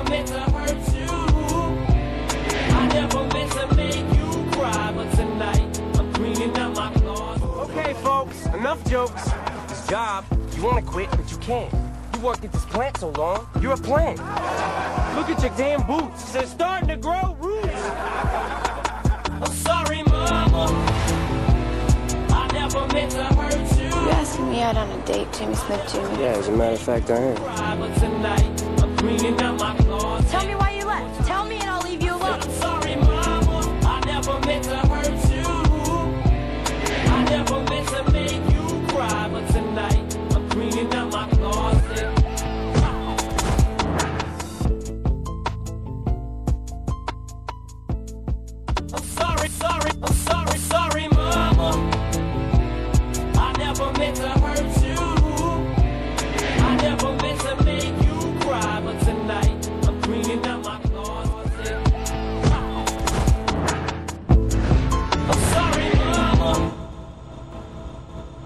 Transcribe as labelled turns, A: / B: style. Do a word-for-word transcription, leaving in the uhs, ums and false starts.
A: meant to hurt you. I never meant to make you cry, but tonight I'm cleaning out my closet.
B: Okay, folks, enough jokes. This job, you want to quit, but you can't. You worked at this plant so long, you're a plant. Look at your damn boots. They're starting to grow roots.
A: I'm sorry, mama. I never meant to hurt you.
C: You asking me out on a date, Jimmy Smith Junior?
B: Yeah, as a matter of fact, I am.
A: But tonight I'm cleaning out my closet.
C: Tell me why you left. Tell me and I'll leave you alone.
A: I'm sorry, mama. I never meant to hurt you. I never meant to make you cry, but tonight I'm cleaning out my closet. I'm sorry, sorry.